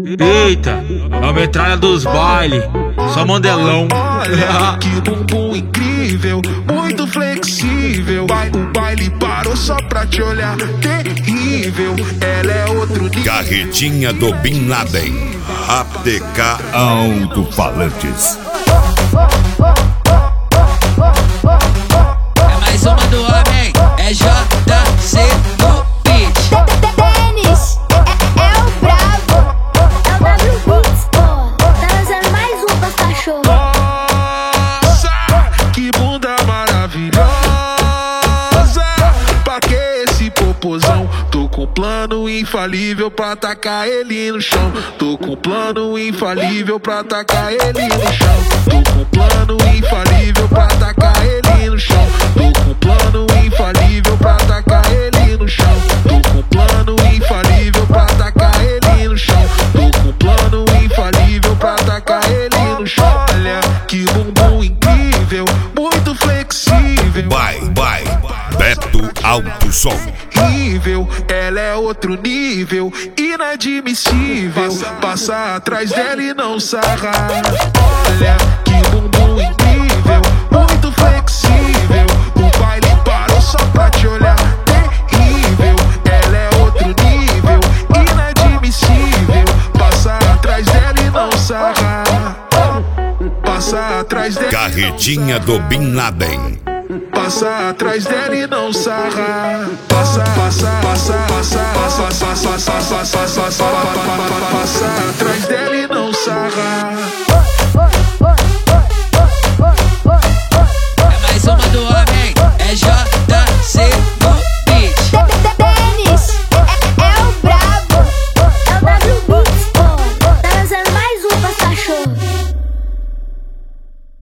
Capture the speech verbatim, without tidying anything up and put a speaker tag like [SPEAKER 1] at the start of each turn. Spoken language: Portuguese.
[SPEAKER 1] Eita, é a metralha dos bailes, só mandelão.
[SPEAKER 2] Olha que bumbum incrível, muito flexível. O baile parou só pra te olhar, terrível. Ela é outro nível.
[SPEAKER 3] Carretinha do Bin Laden, A P K Alto-Falantes.
[SPEAKER 4] É mais uma do homem, é J C no beat.
[SPEAKER 5] Denis, é, é o brabo, é o W Beats, pô. Tá lançando mais um pros cachorros.
[SPEAKER 2] Nossa, que bunda maravilhosa. Pra que esse popozão? Tô com plano infalível pra tacar ele no chão. Tô com plano infalível pra tacar ele no chão. Tô com plano infalível pra tacar ele no chão. Tô com plano infalível pra tacar ele no chão. Tô com plano infalível pra tacar ele no chão. Tô com plano infalível pra tacar ele no chão. Olha que bumbum incrível, muito flexível.
[SPEAKER 3] Vai, vai, Beto Alto Som.
[SPEAKER 2] Horrível, ela é outro nível, inadmissível. Passar atrás dela e não sarrar. Olha que bumbum incrível, muito flexível. O baile parou só pra te olhar, terrível. Ela é outro nível, inadmissível. Passar atrás dela e não sarrar. Passar atrás dela.
[SPEAKER 3] Carretinha do Bin Laden.
[SPEAKER 2] Passa atrás dela e não sarra. Passa, passa, passa